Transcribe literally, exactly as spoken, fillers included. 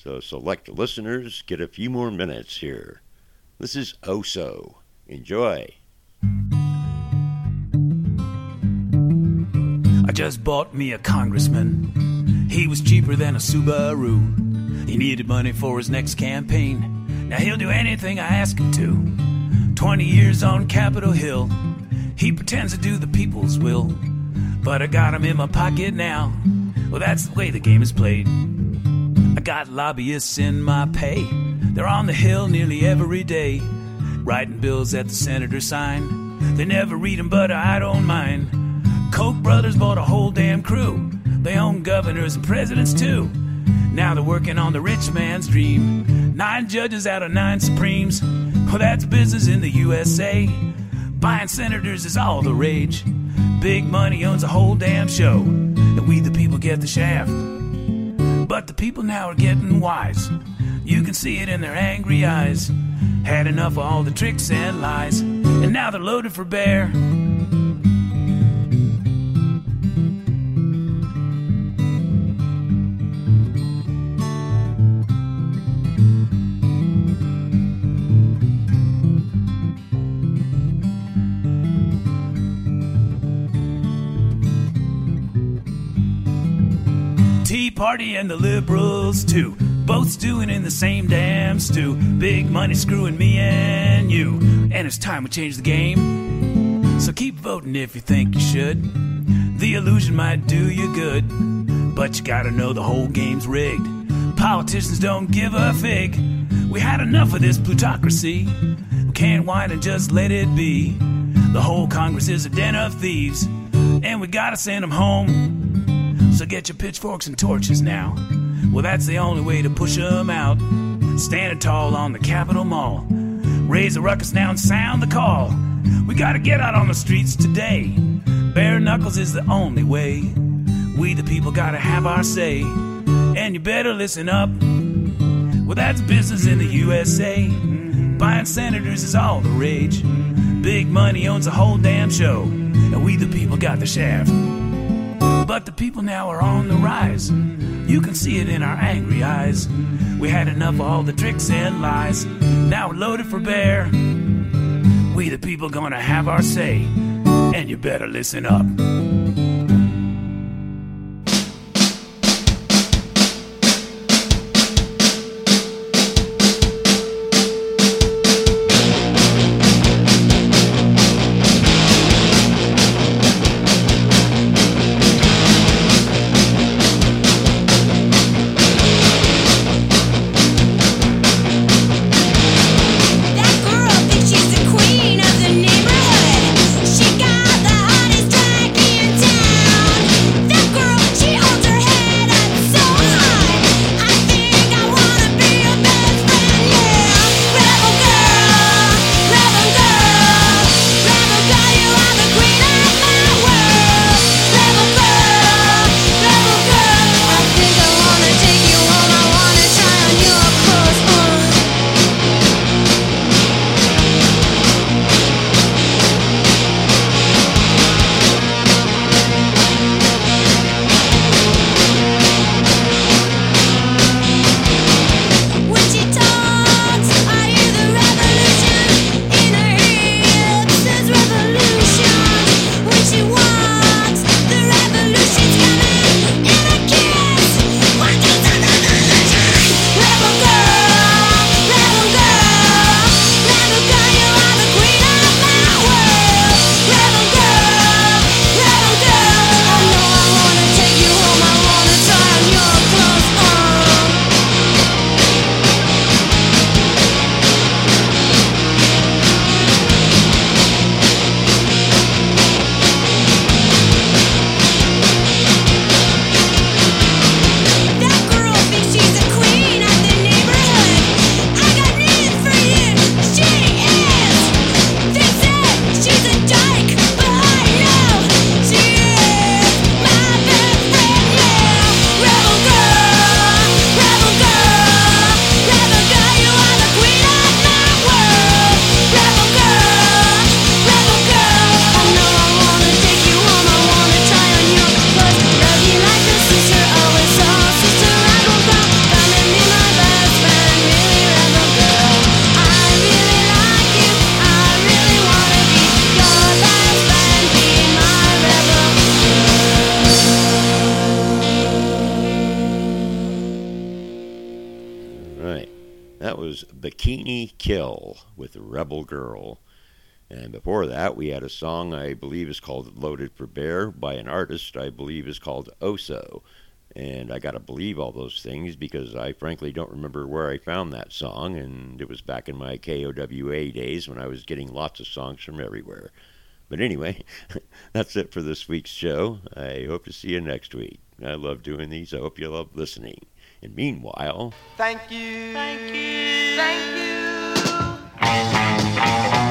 So select listeners get a few more minutes here. This is Oso. Enjoy. I just bought me a congressman. He was cheaper than a Subaru. He needed money for his next campaign. Now he'll do anything I ask him to. Twenty years on Capitol Hill. He pretends to do the people's will. But I got him in my pocket now. Well, that's the way the game is played. I got lobbyists in my pay. They're on the Hill nearly every day, writing bills at the senator's sign. They never read them, but I don't mind. Koch brothers bought a whole damn crew. They own governors and presidents too. Now they're working on the rich man's dream. Nine judges out of nine Supremes. Well, that's business in the U S A. Buying senators is all the rage. Big money owns a whole damn show, and we the people get the shaft. But the people now are getting wise. You can see it in their angry eyes. Had enough of all the tricks and lies, and now they're loaded for bear. Tea Party and the liberals too, both stewing in the same damn stew. Big money screwing me and you, and it's time we change the game. So keep voting if you think you should. The illusion might do you good, but you gotta know the whole game's rigged. Politicians don't give a fig. We had enough of this plutocracy. We can't whine and just let it be. The whole Congress is a den of thieves, and we gotta send them home. So get your pitchforks and torches now. Well, that's the only way to push them out. Standing tall on the Capitol Mall. Raise a ruckus now and sound the call. We gotta get out on the streets today. Bare knuckles is the only way. We the people gotta have our say. And you better listen up. Well, that's business in the U S A. Buying senators is all the rage. Big money owns a whole damn show, and we the people got the shaft. But the people now are on the rise. You can see it in our angry eyes. We had enough of all the tricks and lies. Now we're loaded for bear. We the people gonna have our say, and you better listen up. That girl thinks she's the queen of the neighborhood. She got the hottest drag right. That was Bikini Kill with Rebel Girl. And before that, we had a song I believe is called Loaded for Bear by an artist I believe is called Oso. And I got to believe all those things because I frankly don't remember where I found that song. And it was back in my K O W A days when I was getting lots of songs from everywhere. But anyway, that's it for this week's show. I hope to see you next week. I love doing these. I hope you love listening. And meanwhile, thank you. Thank you. Thank you.